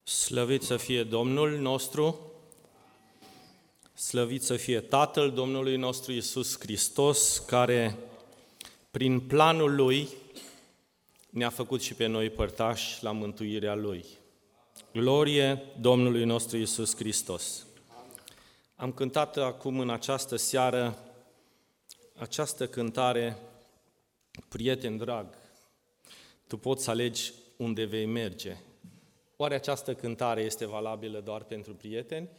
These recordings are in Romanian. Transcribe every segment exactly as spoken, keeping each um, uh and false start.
Slăvit să fie Domnul nostru, slăvit să fie Tatăl Domnului nostru Iisus Hristos, care prin planul Lui ne-a făcut și pe noi părtași la mântuirea Lui. Glorie Domnului nostru Iisus Hristos! Am cântat acum în această seară această cântare, prieten drag, tu poți alegi unde vei merge. Oare această cântare este valabilă doar pentru prieteni?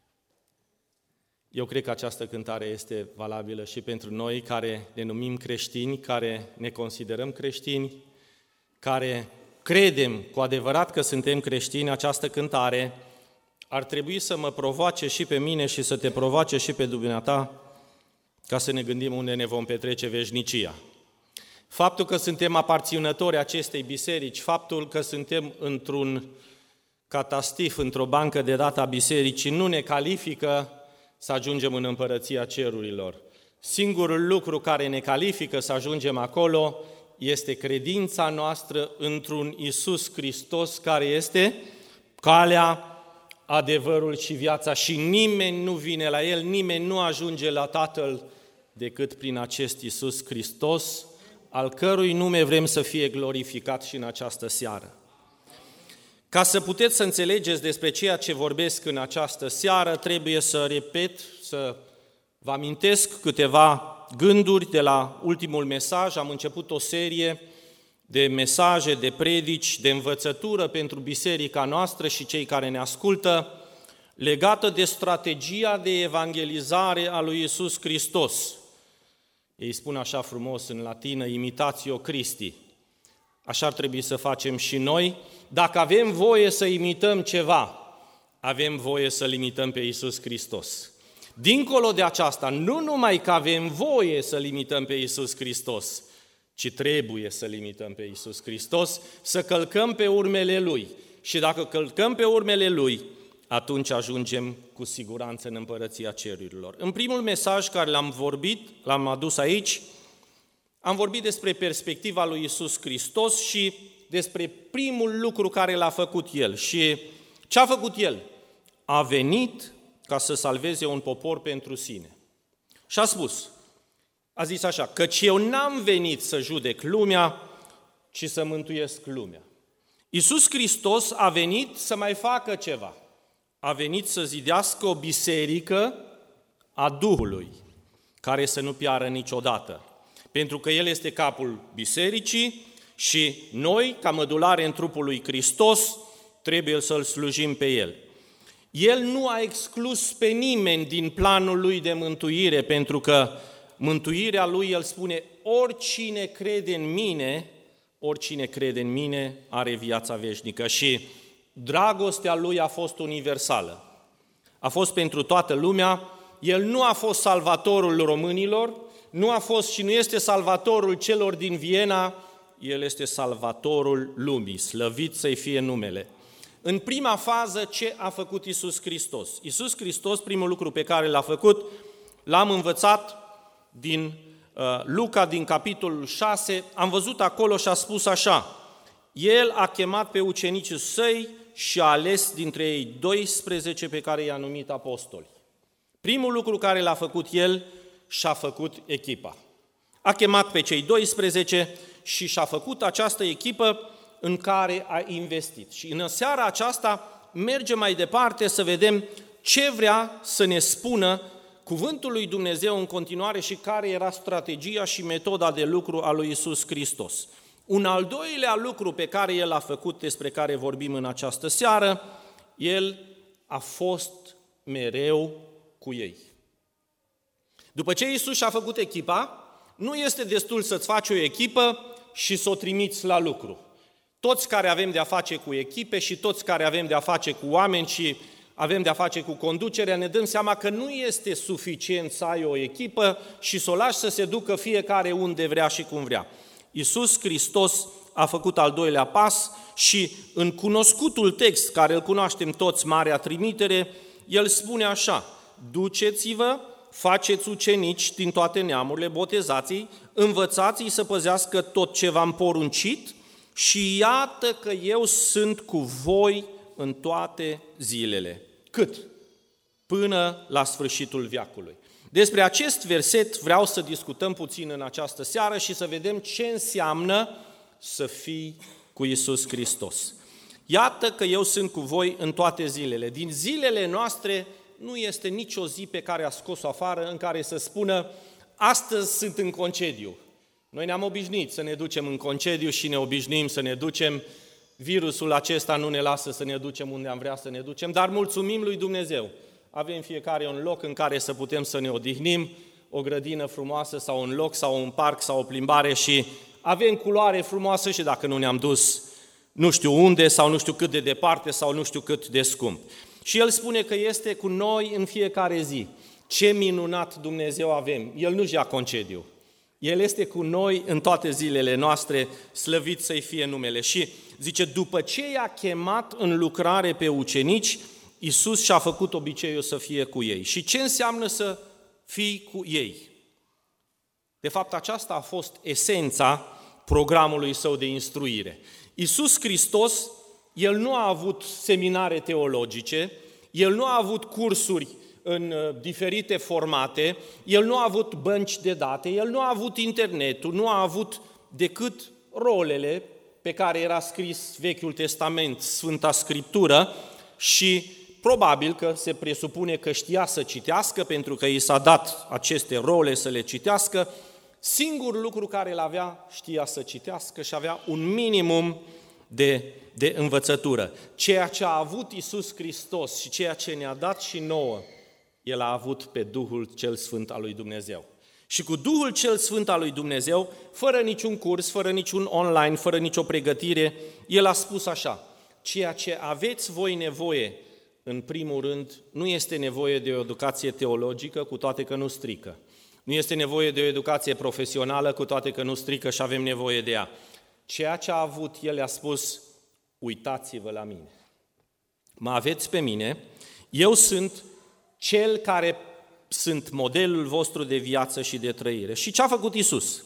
Eu cred că această cântare este valabilă și pentru noi care ne numim creștini, care ne considerăm creștini, care credem cu adevărat că suntem creștini. Această cântare ar trebui să mă provoace și pe mine și să te provoace și pe dumneata, ca să ne gândim unde ne vom petrece veșnicia. Faptul că suntem aparținători acestei biserici, faptul că suntem într-un catastif, într-o bancă de dată a bisericii, nu ne califică să ajungem în împărăția cerurilor. Singurul lucru care ne califică să ajungem acolo este credința noastră într-un Iisus Hristos care este calea, adevărul și viața și nimeni nu vine la El, nimeni nu ajunge la Tatăl decât prin acest Iisus Hristos, al cărui nume vrem să fie glorificat și în această seară. Ca să puteți să înțelegeți despre ceea ce vorbesc în această seară, trebuie să repet, să vă amintesc câteva gânduri de la ultimul mesaj. Am început o serie de mesaje, de predici, de învățătură pentru biserica noastră și cei care ne ascultă, legată de strategia de evangelizare a lui Iisus Hristos. Ei spun așa frumos în latină, imitatio Christi. Așa ar trebui să facem și noi. Dacă avem voie să imităm ceva, avem voie să-L imităm pe Iisus Hristos. Dincolo de aceasta, nu numai că avem voie să-L imităm pe Iisus Hristos, ci trebuie să-L imităm pe Iisus Hristos, să călcăm pe urmele Lui. Și dacă călcăm pe urmele Lui, atunci ajungem cu siguranță în împărăția cerurilor. În primul mesaj care l-am vorbit, l-am adus aici, am vorbit despre perspectiva lui Iisus Hristos și despre primul lucru care l-a făcut El. Și ce a făcut El? A venit ca să salveze un popor pentru sine. Și a spus, a zis așa, căci eu n-am venit să judec lumea, ci să mântuiesc lumea. Iisus Hristos a venit să mai facă ceva. A venit să zidească o biserică a Duhului, care să nu piară niciodată. Pentru că El este capul bisericii și noi, ca mădulare în trupul lui Hristos, trebuie să-L slujim pe El. El nu a exclus pe nimeni din planul Lui de mântuire, pentru că mântuirea Lui, El spune, oricine crede în mine, oricine crede în mine are viața veșnică. Și dragostea Lui a fost universală. A fost pentru toată lumea. El nu a fost salvatorul românilor, nu a fost și nu este salvatorul celor din Viena, El este salvatorul lumii, slăvit să-i fie numele. În prima fază, ce a făcut Iisus Hristos? Iisus Hristos, primul lucru pe care l-a făcut, l-am învățat din uh, Luca, din capitolul șase, am văzut acolo și a spus așa, El a chemat pe ucenicii Săi și a ales dintre ei doisprezece pe care i-a numit apostoli. Primul lucru care l-a făcut El, și-a făcut echipa. A chemat pe cei doisprezece și și-a făcut această echipă în care a investit. Și în seara aceasta mergem mai departe să vedem ce vrea să ne spună cuvântul lui Dumnezeu în continuare și care era strategia și metoda de lucru a lui Iisus Hristos. Un al doilea lucru pe care El a făcut, despre care vorbim în această seară, El a fost mereu cu ei. După ce Iisus și-a făcut echipa, nu este destul să-ți faci o echipă și să o trimiți la lucru. Toți care avem de-a face cu echipe și toți care avem de-a face cu oameni și avem de-a face cu conducerea, ne dăm seama că nu este suficient să ai o echipă și să o lași să se ducă fiecare unde vrea și cum vrea. Iisus Hristos a făcut al doilea pas și în cunoscutul text, care îl cunoaștem toți, Marea Trimitere, El spune așa, duceți-vă, faceți ucenici din toate neamurile, botezați-i, învățați-i să păzească tot ce v-am poruncit și iată că eu sunt cu voi în toate zilele. Cât? Până la sfârșitul veacului. Despre acest verset vreau să discutăm puțin în această seară și să vedem ce înseamnă să fii cu Iisus Hristos. Iată că eu sunt cu voi în toate zilele. Din zilele noastre nu este nicio zi pe care a scos-o afară în care să spună astăzi sunt în concediu. Noi ne-am obișnuit să ne ducem în concediu și ne obișnuim să ne ducem. Virusul acesta nu ne lasă să ne ducem unde am vrea să ne ducem, dar mulțumim lui Dumnezeu. Avem fiecare un loc în care să putem să ne odihnim, o grădină frumoasă sau un loc sau un parc sau o plimbare și avem culoare frumoasă și dacă nu ne-am dus nu știu unde sau nu știu cât de departe sau nu știu cât de scump. Și El spune că este cu noi în fiecare zi. Ce minunat Dumnezeu avem! El nu-și ia concediu. El este cu noi în toate zilele noastre, slăvit să-i fie numele. Și zice, după ce i-a chemat în lucrare pe ucenici, Iisus și-a făcut obiceiul să fie cu ei. Și ce înseamnă să fii cu ei? De fapt, aceasta a fost esența programului său de instruire. Iisus Hristos, El nu a avut seminare teologice, El nu a avut cursuri în diferite formate, El nu a avut bănci de date, El nu a avut internetul, nu a avut decât rolele pe care era scris Vechiul Testament, Sfânta Scriptură și probabil că se presupune că știa să citească, pentru că i s-a dat aceste role să le citească. Singurul lucru care îl avea, știa să citească și avea un minimum de, de învățătură. Ceea ce a avut Iisus Hristos și ceea ce ne-a dat și nouă, El a avut pe Duhul cel Sfânt al lui Dumnezeu. Și cu Duhul cel Sfânt al lui Dumnezeu, fără niciun curs, fără niciun online, fără nicio pregătire, El a spus așa, ceea ce aveți voi nevoie, în primul rând, nu este nevoie de o educație teologică, cu toate că nu strică. Nu este nevoie de o educație profesională, cu toate că nu strică și avem nevoie de ea. Ceea ce a avut, El a spus, uitați-vă la mine. Mă aveți pe mine, eu sunt cel care sunt modelul vostru de viață și de trăire. Și ce a făcut Iisus?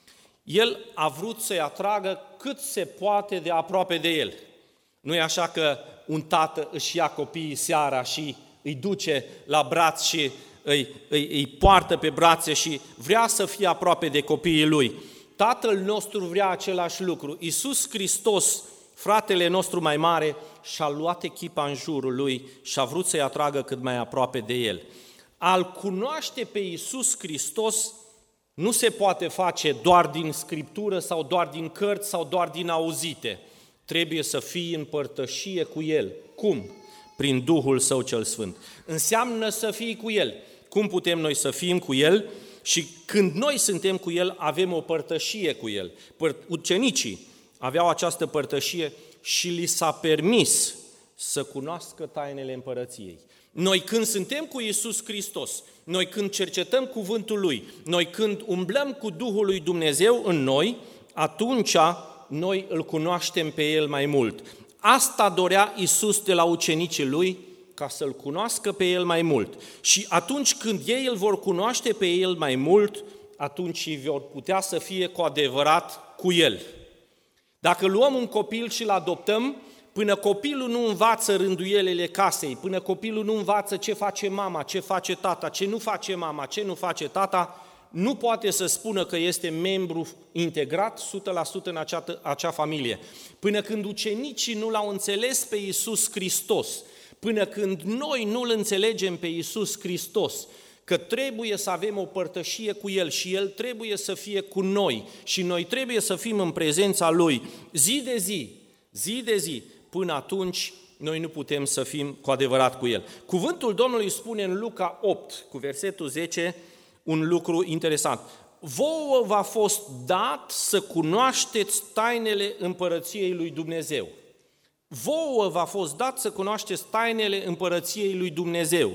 El a vrut să-i atragă cât se poate de aproape de El. Nu e așa că un tată își ia copiii seara și îi duce la braț și îi, îi, îi poartă pe brațe și vrea să fie aproape de copiii lui. Tatăl nostru vrea același lucru. Iisus Hristos, fratele nostru mai mare, și-a luat echipa în jurul lui și a vrut să-i atragă cât mai aproape de el. Al cunoaște pe Iisus Hristos nu se poate face doar din Scriptură sau doar din cărți sau doar din auzite. Trebuie să fii în părtășie cu El. Cum? Prin Duhul Său cel Sfânt. Înseamnă să fii cu El. Cum putem noi să fim cu El? Și când noi suntem cu El, avem o părtășie cu El. Ucenicii aveau această părtășie și li s-a permis să cunoască tainele împărăției. Noi când suntem cu Iisus Hristos, noi când cercetăm cuvântul Lui, noi când umblăm cu Duhul lui Dumnezeu în noi, atunci noi îl cunoaștem pe El mai mult. Asta dorea Iisus de la ucenicii Lui, ca să-L cunoască pe El mai mult. Și atunci când ei îl vor cunoaște pe El mai mult, atunci ei vor putea să fie cu adevărat cu El. Dacă luăm un copil și îl adoptăm, până copilul nu învață rânduielile casei, până copilul nu învață ce face mama, ce face tata, ce nu face mama, ce nu face tata, nu poate să spună că este membru integrat o sută la sută în acea, acea familie. Până când ucenicii nu l-au înțeles pe Iisus Hristos, până când noi nu îl înțelegem pe Iisus Hristos, că trebuie să avem o părtășie cu El și El trebuie să fie cu noi și noi trebuie să fim în prezența Lui zi de zi, zi de zi, până atunci noi nu putem să fim cu adevărat cu El. Cuvântul Domnului spune în Luca opt, cu versetul zece, un lucru interesant. Vouă v-a fost dat să cunoașteți tainele împărăției lui Dumnezeu. Vouă v-a fost dat să cunoașteți tainele împărăției lui Dumnezeu.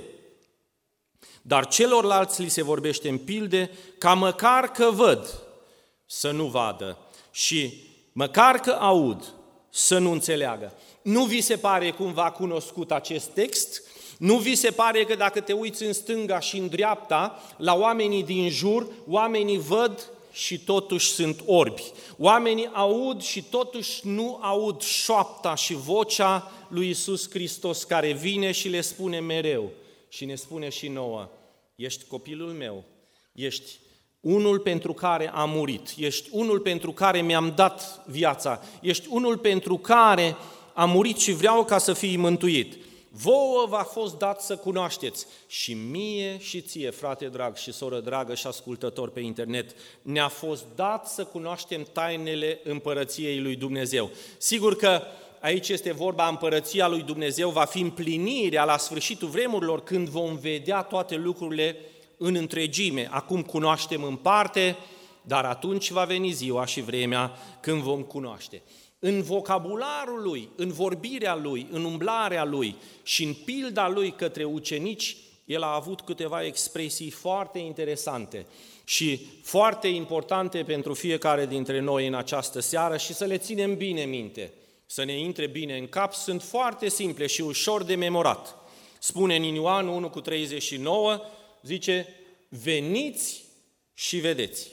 Dar celorlalți li se vorbește în pilde, ca măcar că văd, să nu vadă și măcar că aud, să nu înțeleagă. Nu vi se pare cumva cunoscut acest text? Nu vi se pare că dacă te uiți în stânga și în dreapta, la oamenii din jur, oamenii văd și totuși sunt orbi. Oamenii aud și totuși nu aud șoapta și vocea lui Iisus Hristos care vine și le spune mereu și ne spune și nouă: ești copilul meu, ești unul pentru care am murit, ești unul pentru care mi-am dat viața, ești unul pentru care am murit și vreau ca să fii mântuit. Vouă v-a fost dat să cunoașteți și mie și ție, frate drag și soră dragă și ascultător pe internet, ne-a fost dat să cunoaștem tainele împărăției lui Dumnezeu. Sigur că aici este vorba, împărăția lui Dumnezeu va fi împlinirea la sfârșitul vremurilor când vom vedea toate lucrurile în întregime. Acum cunoaștem în parte, dar atunci va veni ziua și vremea când vom cunoaște. În vocabularul lui, în vorbirea lui, în umblarea lui și în pilda lui către ucenici, el a avut câteva expresii foarte interesante și foarte importante pentru fiecare dintre noi în această seară și să le ținem bine minte, să ne intre bine în cap. Sunt foarte simple și ușor de memorat. Spune în Ioan unu cu treizeci și nouă, zice: veniți și vedeți.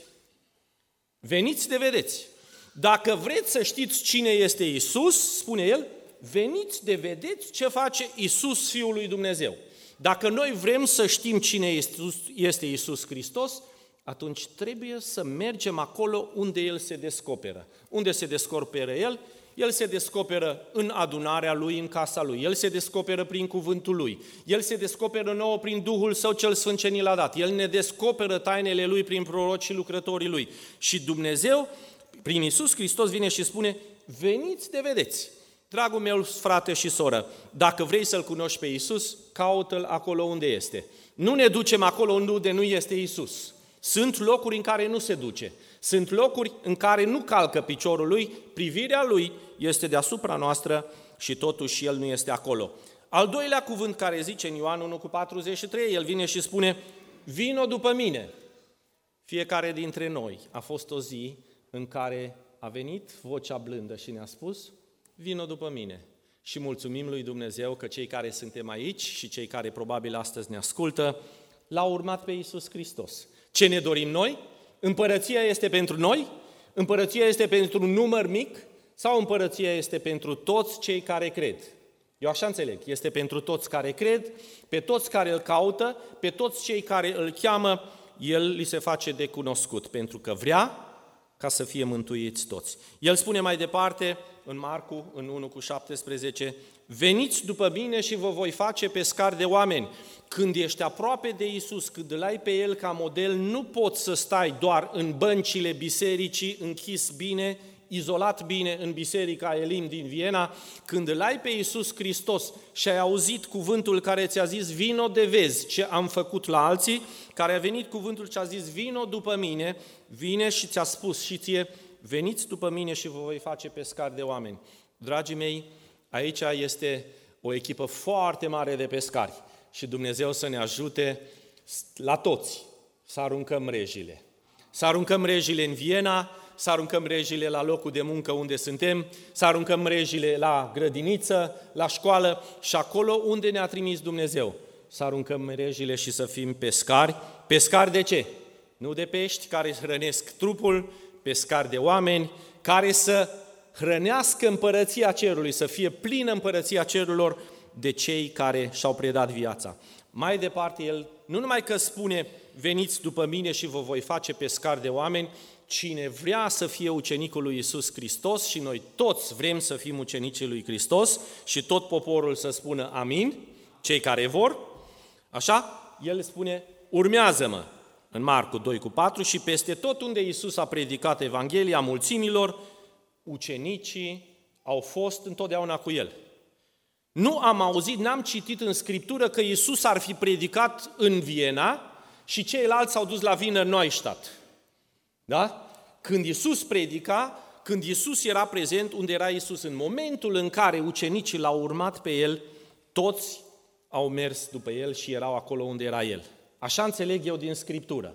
Veniți de vedeți. Dacă vreți să știți cine este Iisus, spune el, veniți de vedeți ce face Iisus, Fiul lui Dumnezeu. Dacă noi vrem să știm cine este Iisus Hristos, atunci trebuie să mergem acolo unde El se descoperă. Unde se descoperă El? El se descoperă în adunarea Lui, în casa Lui. El se descoperă prin cuvântul Lui. El se descoperă nouă prin Duhul Său cel Sfânt ce ni l-a dat. El ne descoperă tainele Lui prin proroci și lucrătorii Lui. Și Dumnezeu, prin Iisus Hristos, vine și spune: veniți de vedeți. Dragul meu frate și soră, dacă vrei să-L cunoști pe Iisus, caută-L acolo unde este. Nu ne ducem acolo unde nu este Iisus. Sunt locuri în care nu se duce. Sunt locuri în care nu calcă piciorul Lui, privirea Lui este deasupra noastră și totuși El nu este acolo. Al doilea cuvânt care zice în Ioan unu cu patruzeci și trei, El vine și spune: vino după mine. Fiecare dintre noi a fost o zi în care a venit vocea blândă și ne-a spus: vino după mine. Și mulțumim lui Dumnezeu că cei care suntem aici și cei care probabil astăzi ne ascultă, L-au urmat pe Iisus Hristos. Ce ne dorim noi? Împărăția este pentru noi? Împărăția este pentru un număr mic? Sau împărăția este pentru toți cei care cred? Eu așa înțeleg, este pentru toți care cred, pe toți care îl caută, pe toți cei care îl cheamă, el li se face de cunoscut, pentru că vrea ca să fie mântuiți toți. El spune mai departe, în Marcu, în unu cu șaptesprezece, veniți după mine și vă voi face pescari de oameni. Când ești aproape de Iisus, când îl ai pe El ca model, nu poți să stai doar în băncile bisericii, închis bine, izolat bine în Biserica Elim din Viena. Când îl ai pe Iisus Hristos și ai auzit cuvântul care ți-a zis vino de vezi ce am făcut la alții, care a venit cuvântul ce a zis vino după mine, vine și ți-a spus și ție, veniți după mine și vă voi face pescari de oameni. Dragii mei, aici este o echipă foarte mare de pescari și Dumnezeu să ne ajute la toți să aruncăm rejile. Să aruncăm rejile în Viena, să aruncăm rejile la locul de muncă unde suntem, să aruncăm rejile la grădiniță, la școală și acolo unde ne-a trimis Dumnezeu. Să aruncăm rejile și să fim pescari. Pescari de ce? Nu de pești care hrănesc trupul, pescari de oameni care să hrănească împărăția cerului, să fie plină împărăția cerurilor de cei care și-au predat viața. Mai departe, el nu numai că spune, veniți după mine și vă voi face pescari de oameni, cine vrea să fie ucenicul lui Iisus Hristos și noi toți vrem să fim ucenicii lui Hristos și tot poporul să spună amin, cei care vor, așa, el spune, urmează-mă, în Marcu doi cu patru, și peste tot unde Iisus a predicat Evanghelia mulțimilor, ucenicii au fost întotdeauna cu el. Nu am auzit, n-am citit în Scriptură că Iisus ar fi predicat în Viena și ceilalți s-au dus la Wiener Neustadt. Da? Când Iisus predica, când Iisus era prezent, unde era Iisus, în momentul în care ucenicii l-au urmat pe el, toți au mers după el și erau acolo unde era el. Așa înțeleg eu din Scriptură.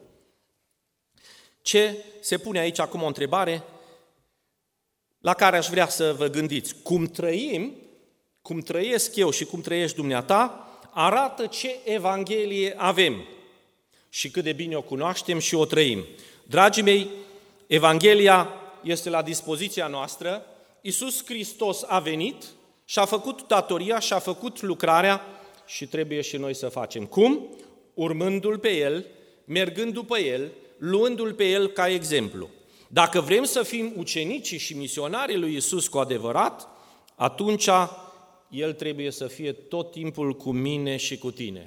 Ce se pune aici acum o întrebare la care aș vrea să vă gândiți. Cum trăim, cum trăiesc eu și cum trăiești dumneata, arată ce Evanghelie avem și cât de bine o cunoaștem și o trăim. Dragii mei, Evanghelia este la dispoziția noastră, Iisus Hristos a venit și a făcut datoria și a făcut lucrarea și trebuie și noi să facem. Cum? Urmându-L pe El, mergând după El, luându-L pe El ca exemplu. Dacă vrem să fim ucenicii și misionarii lui Iisus cu adevărat, atunci El trebuie să fie tot timpul cu mine și cu tine.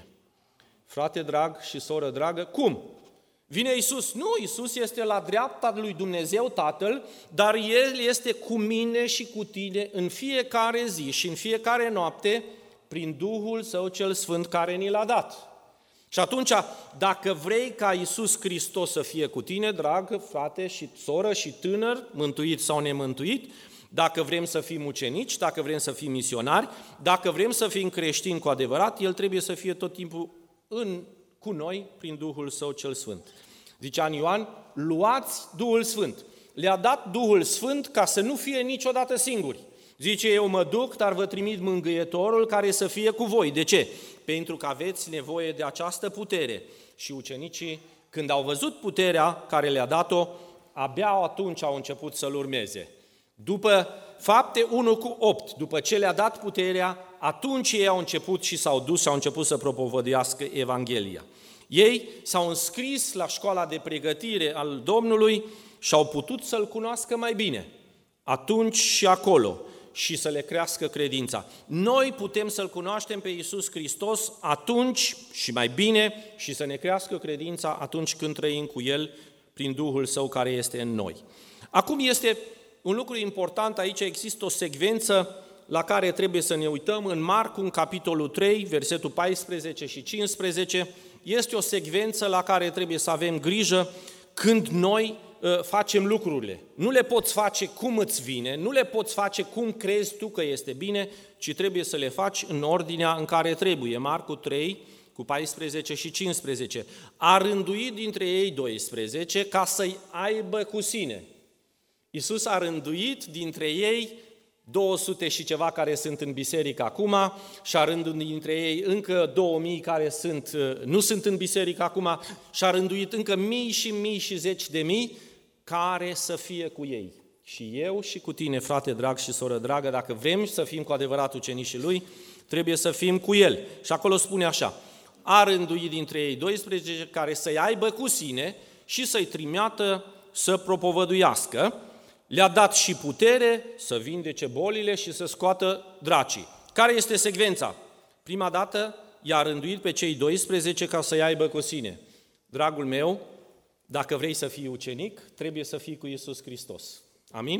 Frate drag și soră dragă, cum? Vine Iisus? Nu, Iisus este la dreapta lui Dumnezeu Tatăl, dar El este cu mine și cu tine în fiecare zi și în fiecare noapte prin Duhul Său cel Sfânt care ni l-a dat. Și atunci, dacă vrei ca Iisus Hristos să fie cu tine, dragă frate și soră și tânăr, mântuit sau nemântuit, dacă vrem să fim ucenici, dacă vrem să fim misionari, dacă vrem să fim creștini cu adevărat, El trebuie să fie tot timpul în, cu noi prin Duhul Său cel Sfânt. Zicea în Ioan, luați Duhul Sfânt. Le-a dat Duhul Sfânt ca să nu fie niciodată singuri. Zice, eu mă duc, dar vă trimit mângâietorul care să fie cu voi. De ce? Pentru că aveți nevoie de această putere. Și ucenicii, când au văzut puterea care le-a dat-o, abia atunci au început să-L urmeze. După Fapte unu cu opt, după ce le-a dat puterea, atunci ei au început și s-au dus și au început să propovăduiască Evanghelia. Ei s-au înscris la școala de pregătire al Domnului și au putut să-L cunoască mai bine. Atunci și acolo. Și să le crească credința. Noi putem să-L cunoaștem pe Iisus Hristos atunci și mai bine și să ne crească credința atunci când trăim cu El prin Duhul Său care este în noi. Acum este un lucru important, aici există o secvență la care trebuie să ne uităm. În Marcu, în capitolul trei, versetul paisprezece și cincisprezece, este o secvență la care trebuie să avem grijă când noi facem lucrurile. Nu le poți face cum îți vine, nu le poți face cum crezi tu că este bine, ci trebuie să le faci în ordinea în care trebuie. Marcu trei, cu paisprezece și cincisprezece. A rânduit dintre ei doisprezece ca să-i aibă cu sine. Iisus a rânduit dintre ei două sute și ceva care sunt în biserică acum și a rânduit dintre ei încă două mii care sunt, nu sunt în biserică acum și a rânduit încă mii și mii și zeci de mii care să fie cu ei. Și eu și cu tine, frate drag și soră dragă, dacă vrem să fim cu adevărat ucenicii Lui, trebuie să fim cu El. Și acolo spune așa, a rânduit dintre ei doisprezece care să-i aibă cu sine și să-i trimită să propovăduiască. Le-a dat și putere să vindece bolile și să scoată dracii. Care este secvența? Prima dată i-a rânduit pe cei doisprezece ca să-i aibă cu sine. Dragul meu, dacă vrei să fii ucenic, trebuie să fii cu Iisus Hristos. Amin?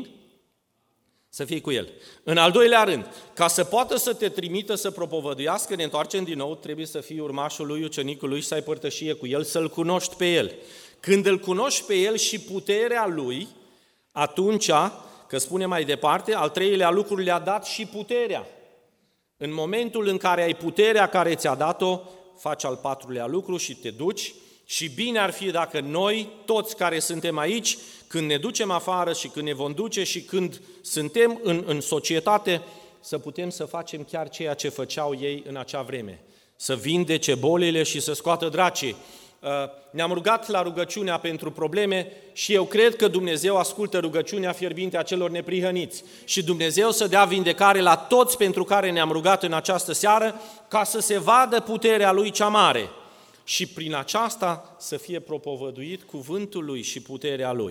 Să fii cu El. În al doilea rând, ca să poată să te trimită să propovăduiască, ne întoarcem din nou, trebuie să fii urmașul lui, ucenicul lui și să ai părtășie cu El, să-L cunoști pe El. Când îl cunoști pe El și puterea Lui, atunci, că spune mai departe, al treilea lucru le-a dat și puterea. În momentul în care ai puterea care ți-a dat-o, faci al patrulea lucru și te duci. Și bine ar fi dacă noi, toți care suntem aici, când ne ducem afară și când ne vom duce și când suntem în, în societate, să putem să facem chiar ceea ce făceau ei în acea vreme. Să vindece bolile și să scoată dracii. Ne-am rugat la rugăciunea pentru probleme și eu cred că Dumnezeu ascultă rugăciunea fierbinte a celor neprihăniți și Dumnezeu să dea vindecare la toți pentru care ne-am rugat în această seară, ca să se vadă puterea Lui cea mare și prin aceasta să fie propovăduit cuvântul Lui și puterea Lui.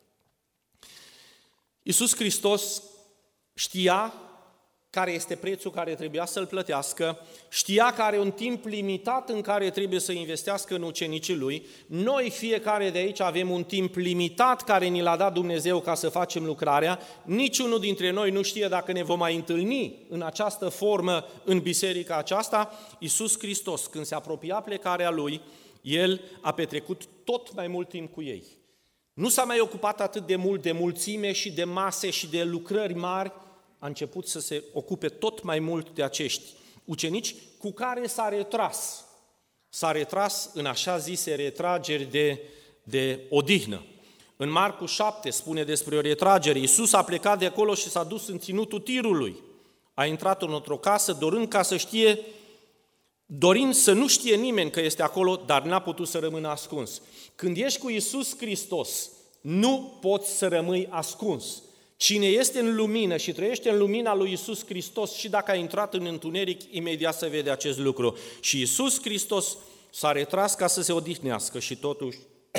Iisus Hristos știa care este prețul care trebuia să-l plătească, știa că are un timp limitat în care trebuie să investească în ucenicii Lui. Noi, fiecare de aici, avem un timp limitat care ni l-a dat Dumnezeu ca să facem lucrarea. Niciunul dintre noi nu știe dacă ne vom mai întâlni în această formă în biserica aceasta. Iisus Hristos, când se apropia plecarea Lui, El a petrecut tot mai mult timp cu ei. Nu s-a mai ocupat atât de mult de mulțime și de mase și de lucrări mari, a început să se ocupe tot mai mult de acești ucenici cu care s-a retras. S-a retras în așa zise retrageri de, de odihnă. În Marcu șapte spune despre o retragere. Iisus a plecat de acolo și s-a dus în ținutul Tirului. A intrat într-o casă dorind ca să știe, dorind să nu știe nimeni că este acolo, dar n-a putut să rămână ascuns. Când ești cu Iisus Hristos Nu poți să rămâi ascuns. Cine este în lumină și trăiește în lumina lui Iisus Hristos, și dacă a intrat în întuneric, imediat se vede acest lucru. Și Iisus Hristos s-a retras ca să se odihnească și totuși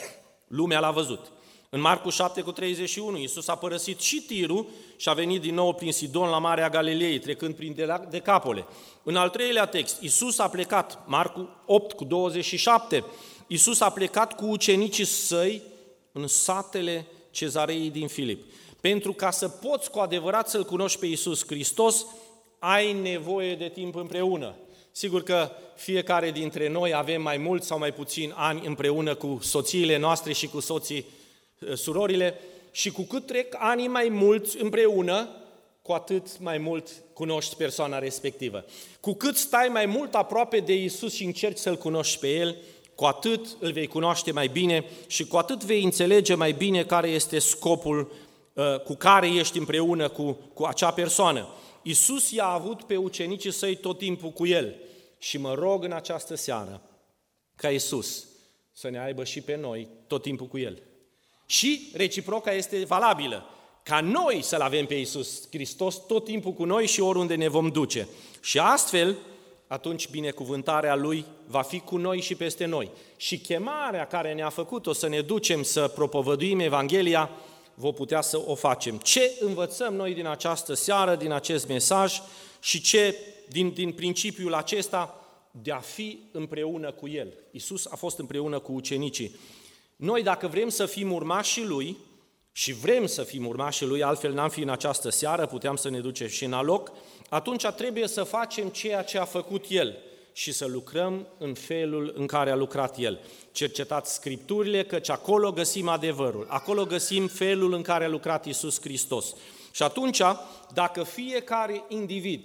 lumea l-a văzut. În Marcu șapte cu treizeci și unu, Iisus a părăsit și Tirul și a venit din nou prin Sidon la Marea Galilei, trecând prin Decapole. În al treilea text, Iisus a plecat, Marcu opt cu douăzeci și șapte, Iisus a plecat cu ucenicii săi în satele Cezarei din Filip. Pentru ca să poți cu adevărat să-L cunoști pe Iisus Hristos, ai nevoie de timp împreună. Sigur că fiecare dintre noi avem mai mult sau mai puțin ani împreună cu soțiile noastre și cu soții, surorile, și cu cât trec ani mai mulți împreună, cu atât mai mult cunoști persoana respectivă. Cu cât stai mai mult aproape de Iisus și încerci să-L cunoști pe El, cu atât îl vei cunoaște mai bine și cu atât vei înțelege mai bine care este scopul uh, cu care ești împreună cu, cu acea persoană. Iisus i-a avut pe ucenicii săi tot timpul cu El și mă rog în această seară ca Iisus să ne aibă și pe noi tot timpul cu El. Și reciproca este valabilă, ca noi să-L avem pe Iisus Hristos tot timpul cu noi și oriunde ne vom duce. Și astfel, atunci binecuvântarea Lui va fi cu noi și peste noi. Și chemarea care ne-a făcut-o să ne ducem să propovăduim Evanghelia, vom putea să o facem. Ce învățăm noi din această seară, din acest mesaj și ce din, din principiul acesta de a fi împreună cu El? Iisus a fost împreună cu ucenicii. Noi, dacă vrem să fim urmașii Lui, și vrem să fim urmașii Lui, altfel n-am fi în această seară, puteam să ne ducem și în aloc, atunci trebuie să facem ceea ce a făcut El și să lucrăm în felul în care a lucrat El. Cercetați Scripturile, căci acolo găsim adevărul, acolo găsim felul în care a lucrat Iisus Hristos. Și atunci, dacă fiecare individ,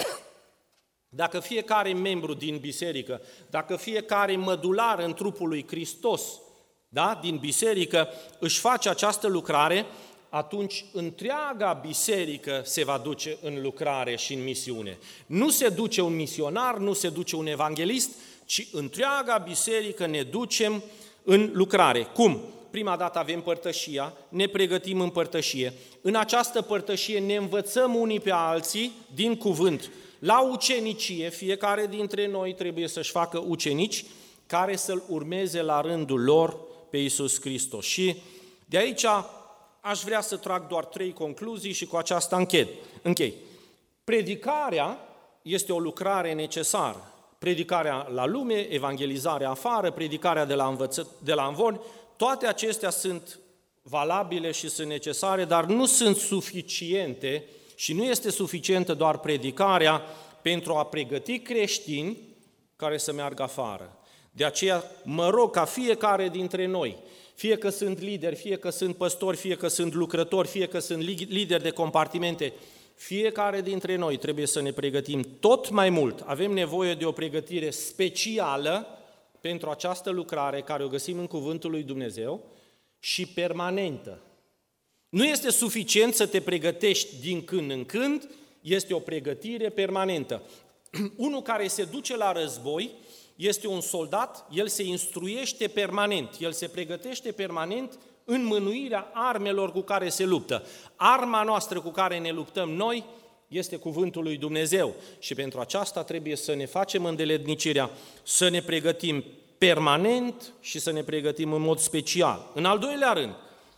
dacă fiecare membru din biserică, dacă fiecare mădular în trupul lui Hristos, da, din biserică, își face această lucrare, atunci întreaga biserică se va duce în lucrare și în misiune. Nu se duce un misionar, nu se duce un evanghelist, ci întreaga biserică ne ducem în lucrare. Cum? Prima dată avem părtășia, ne pregătim în părtășie. În această părtășie ne învățăm unii pe alții din cuvânt. La ucenicie, fiecare dintre noi trebuie să-și facă ucenici care să-L urmeze la rândul lor pe Iisus Hristos. Și de aici aș vrea să trag doar trei concluzii și cu aceasta închei. Predicarea este o lucrare necesară. Predicarea la lume, evangelizarea afară, predicarea de la, învăță, de la învon, toate acestea sunt valabile și sunt necesare, dar nu sunt suficiente și nu este suficientă doar predicarea pentru a pregăti creștini care să meargă afară. De aceea mă rog ca fiecare dintre noi, fie că sunt lideri, fie că sunt păstori, fie că sunt lucrători, fie că sunt lideri de compartimente, fiecare dintre noi trebuie să ne pregătim tot mai mult. Avem nevoie de o pregătire specială pentru această lucrare care o găsim în Cuvântul lui Dumnezeu și permanentă. Nu este suficient să te pregătești din când în când, este o pregătire permanentă. Unul care se duce la război este un soldat, el se instruiește permanent, el se pregătește permanent în mânuirea armelor cu care se luptă. Arma noastră cu care ne luptăm noi este Cuvântul lui Dumnezeu și pentru aceasta trebuie să ne facem îndeletnicirea, să ne pregătim permanent și să ne pregătim în mod special. În al doilea rând,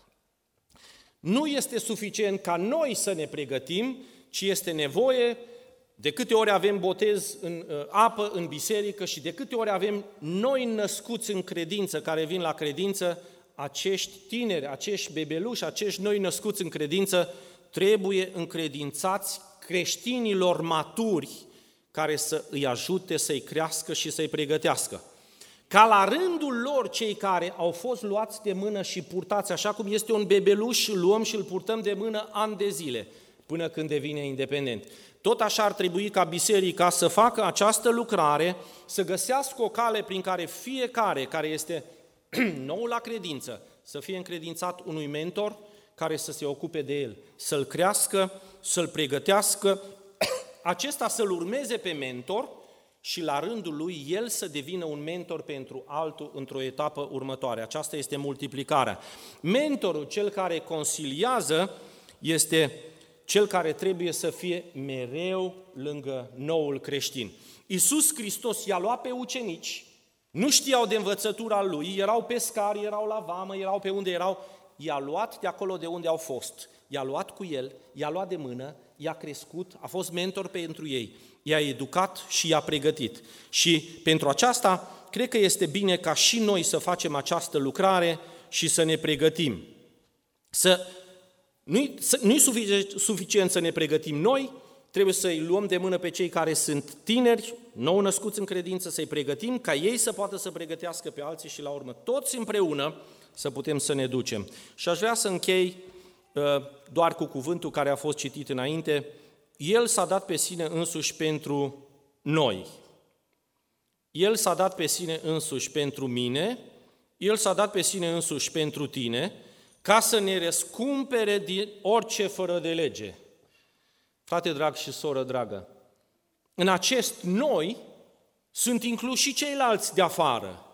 nu este suficient ca noi să ne pregătim, ci este nevoie, de câte ori avem botez în uh, apă, în biserică și de câte ori avem noi născuți în credință, care vin la credință, acești tineri, acești bebeluși, acești noi născuți în credință, trebuie încredințați creștinilor maturi care să îi ajute să-i crească și să-i pregătească. Ca la rândul lor cei care au fost luați de mână și purtați, așa cum este un bebeluș, îl luăm și îl purtăm de mână ani de zile, până când devine independent. Tot așa ar trebui ca biserica să facă această lucrare, să găsească o cale prin care fiecare care este nou la credință, să fie încredințat unui mentor care să se ocupe de el, să-l crească, să-l pregătească, acesta să-l urmeze pe mentor și la rândul lui el să devină un mentor pentru altul într-o etapă următoare. Aceasta este multiplicarea. Mentorul, cel care consiliază, este cel care trebuie să fie mereu lângă noul creștin. Iisus Hristos i-a luat pe ucenici, nu știau de învățătura lui, erau pescari, erau la vamă, erau pe unde erau, i-a luat de acolo de unde au fost, i-a luat cu el, i-a luat de mână, i-a crescut, a fost mentor pentru ei, i-a educat și i-a pregătit. Și pentru aceasta, cred că este bine ca și noi să facem această lucrare și să ne pregătim. Să, nu-i, să, nu-i suficient să ne pregătim noi, trebuie să-i luăm de mână pe cei care sunt tineri, nou născuți în credință, să-i pregătim, ca ei să poată să pregătească pe alții și la urmă toți împreună să putem să ne ducem. Și aș vrea să închei doar cu cuvântul care a fost citit înainte. El s-a dat pe sine însuși pentru noi. El s-a dat pe sine însuși pentru mine, El s-a dat pe sine însuși pentru tine, ca să ne răscumpere din orice fără de lege. Frate drag și soră dragă, în acest noi sunt incluși și ceilalți de afară.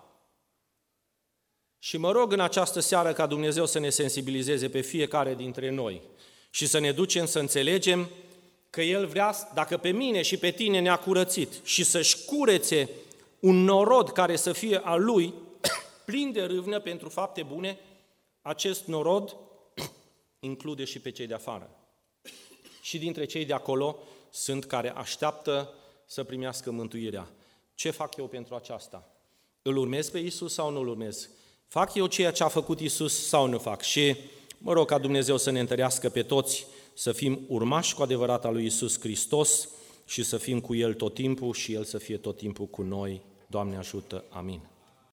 Și mă rog în această seară ca Dumnezeu să ne sensibilizeze pe fiecare dintre noi și să ne ducem să înțelegem că El vrea, dacă pe mine și pe tine ne-a curățit, și să-și curețe un norod care să fie al Lui, plin de râvnă pentru fapte bune, acest norod include și pe cei de afară. Și dintre cei de acolo sunt care așteaptă să primească mântuirea. Ce fac eu pentru aceasta? Îl urmez pe Iisus sau nu îl urmez? Fac eu ceea ce a făcut Iisus sau nu fac? Și mă rog ca Dumnezeu să ne întărească pe toți, să fim urmași cu adevărat al lui Iisus Hristos și să fim cu El tot timpul și El să fie tot timpul cu noi. Doamne ajută! Amin!